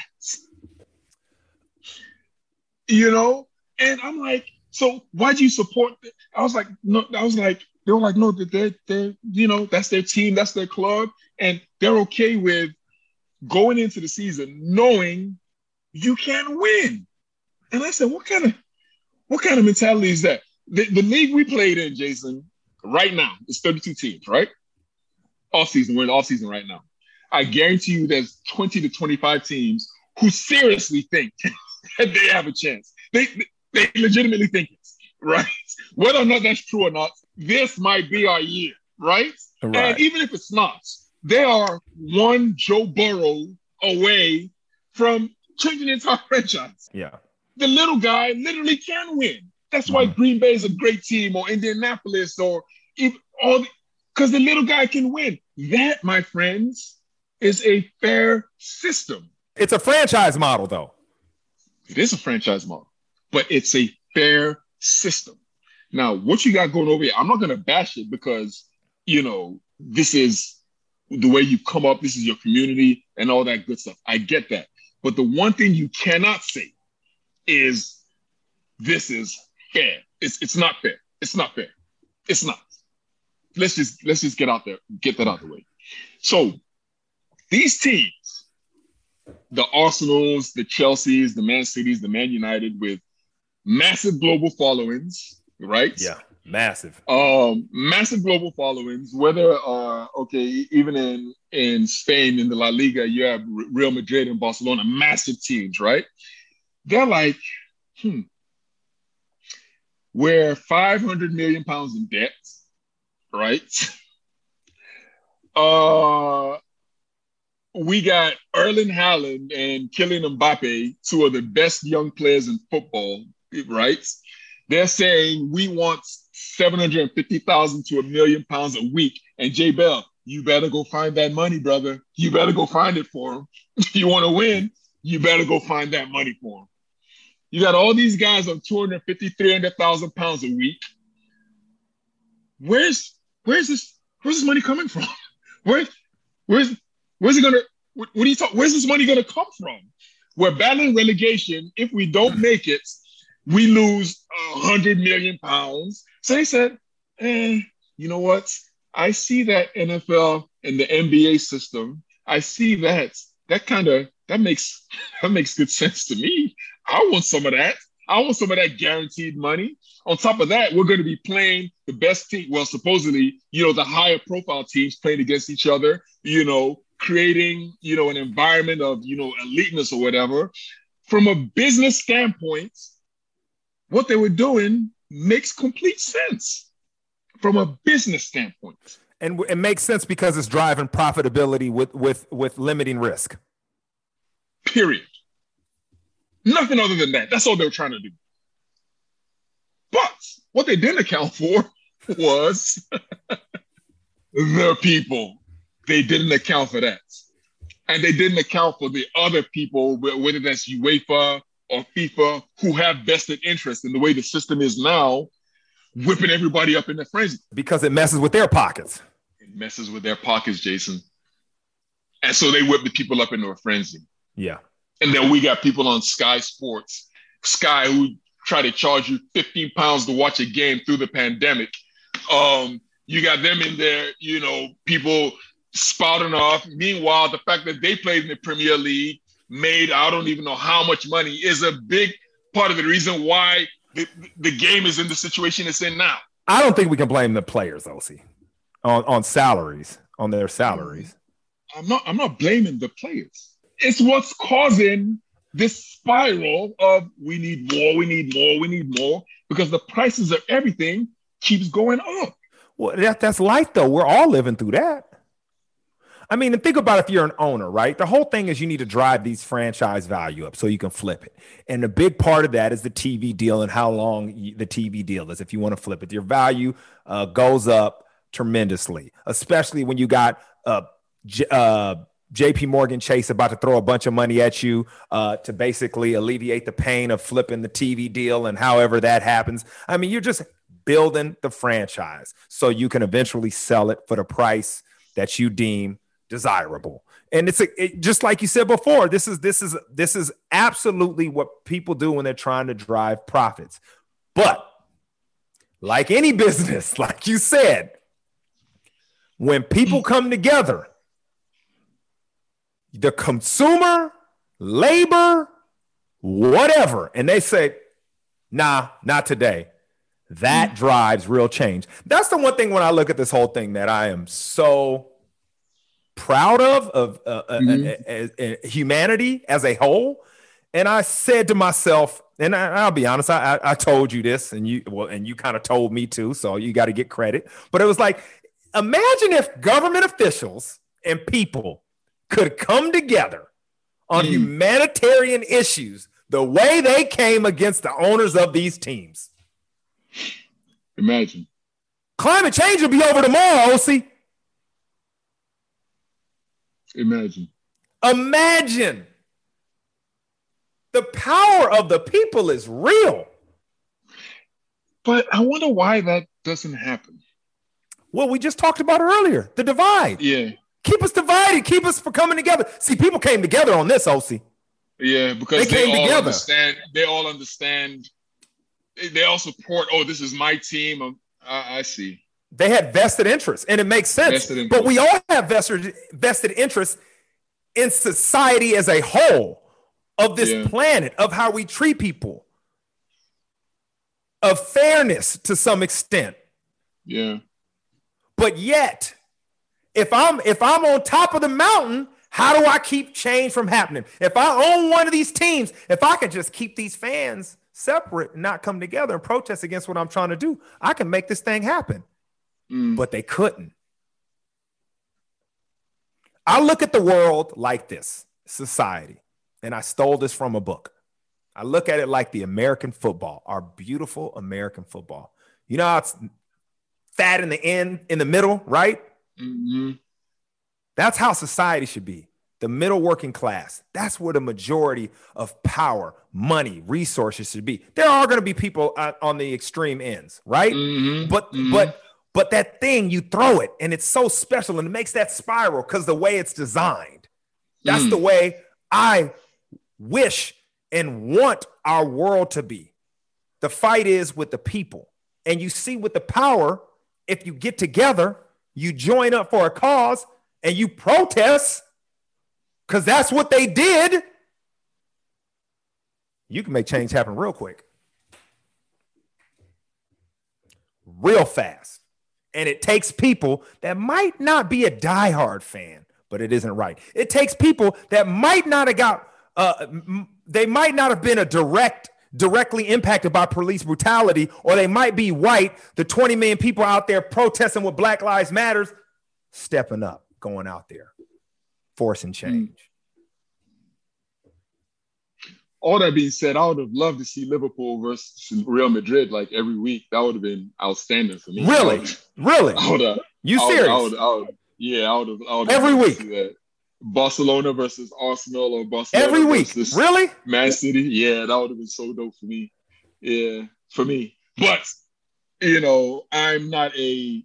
You know? And I'm like, so why do you support it? I was like, no, I was like, they were like, no, they're, they're, you know, that's their team, that's their club. And they're okay with going into the season knowing you can win. And I said, what kind of what kind of mentality is that? The, the league we played in, Jason, right now, is thirty-two teams, right? Off season, we're in off season right now. I guarantee you there's twenty to twenty-five teams who seriously think that they have a chance. They they legitimately think it, right? Whether or not that's true or not, this might be our year, right? right? And even if it's not, they are one Joe Burrow away from changing the entire franchise. Yeah. The little guy literally can win. That's why mm-hmm. Green Bay is a great team, or Indianapolis, or even all, because the, the little guy can win. That, my friends, is a fair system. It's a franchise model, though. It is a franchise model, but it's a fair system. Now, what you got going over here, I'm not going to bash it because, you know, this is the way you come up. This is your community and all that good stuff. I get that. But the one thing you cannot say is this is fair. It's it's not fair. It's not fair. It's not. Let's just let's just get out there, get that out of the way. So these teams, the Arsenals, the Chelseas, the Man Cities, the Man United, with massive global followings, right? Yeah, massive. Um, massive global followings. Whether uh, okay, even in in Spain in the La Liga, you have Real Madrid and Barcelona, massive teams, right? They're like, hmm, we're five hundred million pounds in debt, right? Uh, we got Erling Haaland and Kylian Mbappe, two of the best young players in football, right? They're saying we want seven hundred fifty thousand to a million pounds a week. And Jay Bell, you better go find that money, brother. You better go find it for them. If you want to win, you better go find that money for them. You got all these guys on two hundred fifty, three hundred thousand pounds a week. Where's where's this where's this money coming from? Where where's where's it gonna what, what are you talking? Where's this money gonna come from? We're battling relegation. If we don't make it, we lose a hundred million pounds. So they said, eh, you know what? I see that N F L and the N B A system. I see that. That kind of that makes that makes good sense to me. I want some of that. I want some of that guaranteed money. On top of that, we're going to be playing the best team. Well, supposedly, you know, the higher profile teams playing against each other, you know, creating, you know, an environment of, you know, eliteness or whatever. From a business standpoint, what they were doing makes complete sense from a business standpoint. And it makes sense because it's driving profitability with, with, with limiting risk. Period. Nothing other than that. That's all they were trying to do. But what they didn't account for was their people. They didn't account for that. And they didn't account for the other people, whether that's UEFA or FIFA, who have vested interest in the way the system is now, whipping everybody up in the frenzy. Because it messes with their pockets. It messes with their pockets, Jason. And so they whip the people up into a frenzy. Yeah. And then we got people on Sky Sports, Sky, who try to charge you fifteen pounds to watch a game through the pandemic. Um, you got them in there, you know, people spouting off. Meanwhile, the fact that they played in the Premier League, made I don't even know how much money, is a big part of the reason why the, the game is in the situation it's in now. I don't think we can blame the players, O C, on, on salaries, on their salaries. I'm not, I'm not blaming the players. It's what's causing this spiral of we need more, we need more, we need more, because the prices of everything keeps going up. Well, that, that's life, though. We're all living through that. I mean, and think about if you're an owner, right? The whole thing is you need to drive these franchise value up so you can flip it. And a big part of that is the T V deal and how long the T V deal is if you want to flip it. Your value uh, goes up tremendously, especially when you got uh, J- uh, J P Morgan Chase about to throw a bunch of money at you uh, to basically alleviate the pain of flipping the T V deal and however that happens. I mean, you're just building the franchise so you can eventually sell it for the price that you deem desirable. And it's a, it, just like you said before, this is this is this is absolutely what people do when they're trying to drive profits. But like any business, like you said, when people come together, the consumer, labor, whatever. And they say, nah, not today. That mm. drives real change. That's the one thing when I look at this whole thing that I am so proud of, of uh, mm-hmm. uh, uh, uh, humanity as a whole. And I said to myself, and I, I'll be honest, I, I, I told you this and you, well, and you kind of told me too. So you got to get credit, but it was like, imagine if government officials and people could come together on mm. humanitarian issues the way they came against the owners of these teams. Imagine. Climate change will be over tomorrow, O C. Imagine. Imagine. The power of the people is real. But I wonder why that doesn't happen. Well, we just talked about it earlier. The divide. Yeah. Keep us divided. Keep us from coming together. See, people came together on this, O C. Yeah, because they, they all together. understand. They all understand. They all support. Oh, this is my team. I'm, I, I see. They had vested interests, and it makes sense. But we all have vested vested interests in society as a whole, of this yeah. planet, of how we treat people, of fairness to some extent. Yeah. But yet, if I'm if I'm on top of the mountain, how do I keep change from happening? If I own one of these teams, if I can just keep these fans separate and not come together and protest against what I'm trying to do, I can make this thing happen. Mm. But they couldn't. I look at the world like this, society, and I stole this from a book. I look at it like the American football, our beautiful American football. You know how it's fat in the end, in the middle, right? Mm-hmm. That's how society should be. The middle working class. That's where the majority of power, money, resources should be. There are going to be people on the extreme ends, right? Mm-hmm. But mm-hmm. but but that thing, you throw it, and it's so special, and it makes that spiral because the way it's designed. That's mm. the way I wish and want our world to be. The fight is with the people. And you see with the power, if you get together, you join up for a cause, and you protest, because that's what they did, you can make change happen real quick. Real fast. And it takes people that might not be a diehard fan, but it isn't right. It takes people that might not have got, uh, they might not have been a direct, directly impacted by police brutality, or they might be white, the twenty million people out there protesting with Black Lives Matters, stepping up, going out there, forcing change. All that being said, I would have loved to see Liverpool versus Real Madrid like every week. That would have been outstanding for me. Really? Really? I would have. You I would, serious? I would, I would, yeah, I would have. I would every week. That. Barcelona versus Arsenal, or Barcelona every week. Versus really? Man City. Yeah, that would have been so dope for me. Yeah, for me. But you know, I'm not a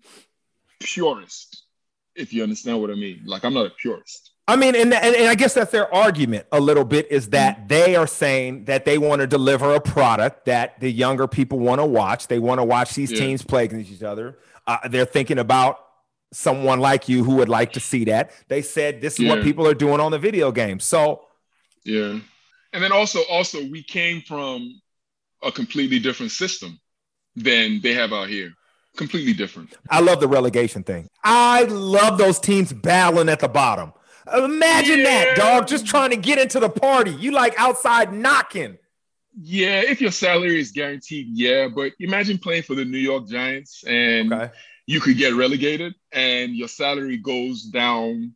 purist, if you understand what I mean. Like, I'm not a purist. I mean, and, and, and I guess that's their argument a little bit, is that mm-hmm. they are saying that they want to deliver a product that the younger people want to watch. They want to watch these yeah. teams play against each other. Uh, they're thinking about someone like you who would like to see that. They said this is yeah. what people are doing on the video game. So, yeah. And then also, also we came from a completely different system than they have out here. Completely different. I love the relegation thing. I love those teams battling at the bottom. Imagine yeah. that, dog, just trying to get into the party. You like outside knocking. Yeah, if your salary is guaranteed, yeah. But imagine playing for the New York Giants and okay. you could get relegated and your salary goes down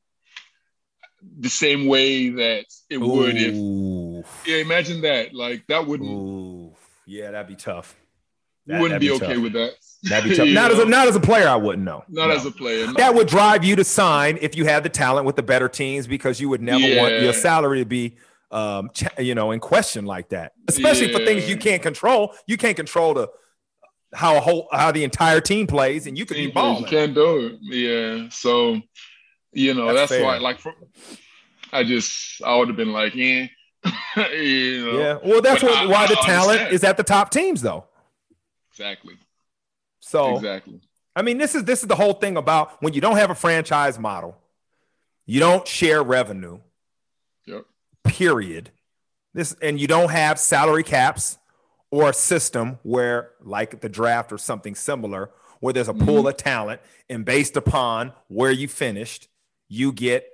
the same way that it Ooh. would if. Yeah, imagine that. Like, that wouldn't. Ooh. Yeah, that'd be tough. You that, wouldn't be, be okay tough. with that. That'd be tough. Not as a not as a player, I wouldn't know. Not no. as a player. No. That would drive you to sign if you had the talent with the better teams, because you would never yeah. want your salary to be, um, ch- you know, in question like that. Especially yeah. for things you can't control. You can't control the how a whole how the entire team plays, and you could team be balling. You can't do it. Yeah. So, you know, that's, that's why. Like, for, I just I would have been like, yeah, you know. Yeah. Well, that's what, I, why I, the I talent understand. is at the top teams, though. Exactly. So exactly. I mean, this is this is the whole thing about when you don't have a franchise model, you don't share revenue, Yep. Period. This and you don't have salary caps or a system where, like the draft or something similar, where there's a mm-hmm. pool of talent, and based upon where you finished, you get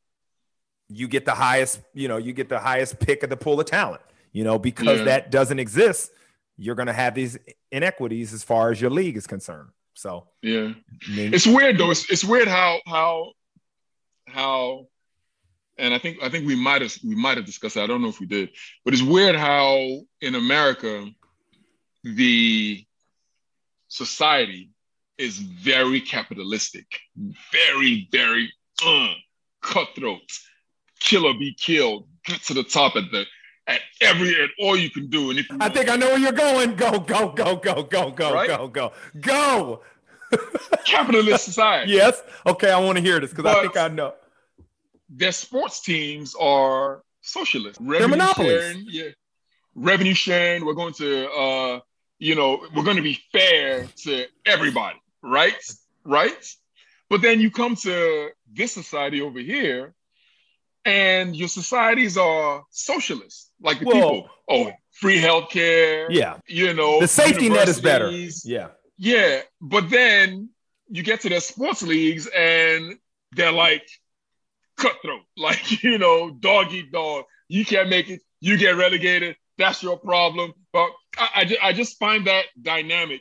you get the highest, you know, you get the highest pick of the pool of talent. You know, because yeah. that doesn't exist, you're going to have these inequities as far as your league is concerned. So yeah, I mean, it's weird though. It's, it's weird how how how. And I think I think we might have we might have discussed that. I don't know if we did, but it's weird how in America the society is very capitalistic, very very uh, cutthroat, kill or be killed, get to the top at the at every at all you can do. And if you I think I know where you're going. Go go go go go go right? go go go. Capitalist society. Yes. Okay. I want to hear this because I think I know. Their sports teams are socialist. Revenue They're monopolies. Sharing, yeah. Revenue sharing. We're going to, uh, you know, we're going to be fair to everybody, right? Right? But then you come to this society over here, and your societies are socialist. Like the Whoa. people, oh, free healthcare. Yeah. You know, the safety net is better. Yeah. Yeah. But then you get to their sports leagues, and they're like, cutthroat, like, you know, dog eat dog. You can't make it. You get relegated. That's your problem. But I, I, just, I just find that dynamic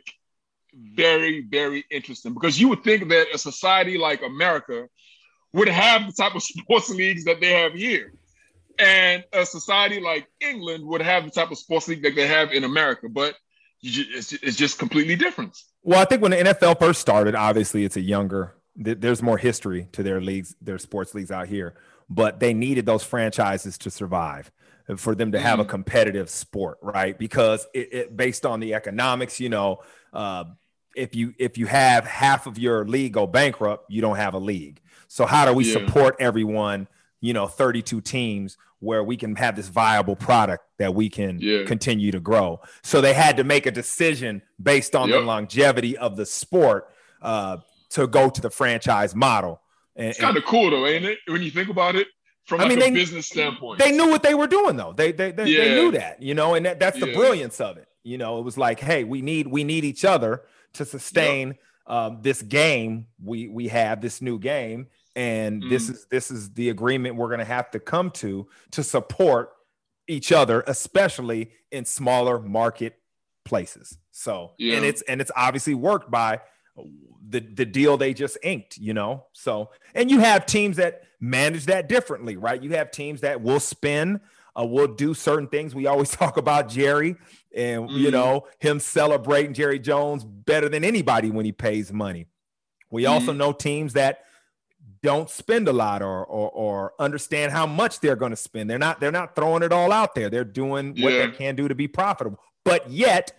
very, very interesting because you would think that a society like America would have the type of sports leagues that they have here. And a society like England would have the type of sports league that they have in America. But it's, it's just completely different. Well, I think when the N F L first started, obviously it's a younger there's more history to their leagues, their sports leagues out here, but they needed those franchises to survive for them to have mm. a competitive sport, right? Because it, it based on the economics, you know, uh, if you if you have half of your league go bankrupt, you don't have a league. So how do we yeah. support everyone, you know, thirty-two teams where we can have this viable product that we can yeah. continue to grow? So they had to make a decision based on yep. the longevity of the sport, uh, to go to the franchise model. And, it's kind of cool though, ain't it? When you think about it from like I mean, a they, business standpoint. They knew what they were doing though. They they they, yeah. they knew that, you know, and that, that's the yeah. brilliance of it. You know, it was like, hey, we need we need each other to sustain yep. um, this game. We we have this new game, and mm. this is this is the agreement we're going to have to come to to support each other, especially in smaller market places. So yeah. and it's and it's obviously worked by the the deal they just inked, you know. So, and you have teams that manage that differently, right? You have teams that will spin, uh, will do certain things. We always talk about Jerry and, mm. you know, him celebrating Jerry Jones better than anybody when he pays money. We mm. also know teams that don't spend a lot or, or, or understand how much they're going to spend. They're not, they're not throwing it all out there. They're doing yeah. what they can do to be profitable, but yet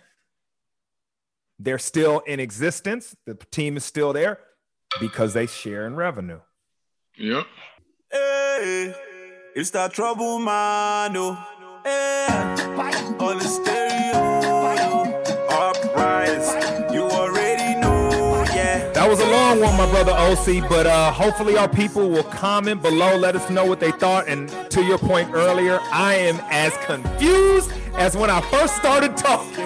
they're still in existence. The team is still there because they share in revenue. Yep. Hey, it's that trouble, man. Oh. Hey, on the stereo, uprise. You already know, yeah. That was a long one, my brother O C, but uh, hopefully our people will comment below, let us know what they thought. And to your point earlier, I am as confused as when I first started talking.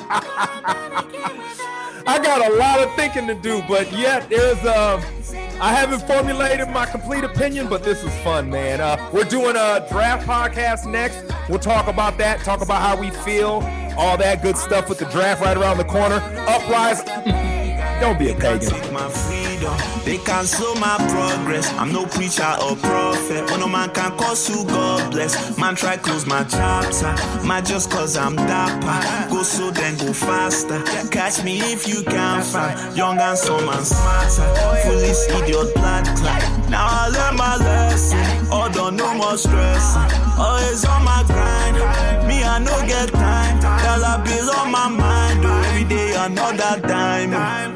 I got a lot of thinking to do, but yet there's uh, I haven't formulated my complete opinion, but this is fun, man. Uh, we're doing a draft podcast next. We'll talk about that, talk about how we feel, all that good stuff with the draft right around the corner. Uprise, don't be a pagan. They cancel my progress. I'm no preacher or prophet. Oh, no man can cause you, God bless. Man try close my chapter. Man just cause I'm dapper. Go slow then go faster. Catch me if you can find. Young and some and smarter. Foolish idiot blood clot. Now I learn my lesson. Oh, don't no more stress. Always on my grind. Me I no get time. Dollar bills on my mind. Every day another dime.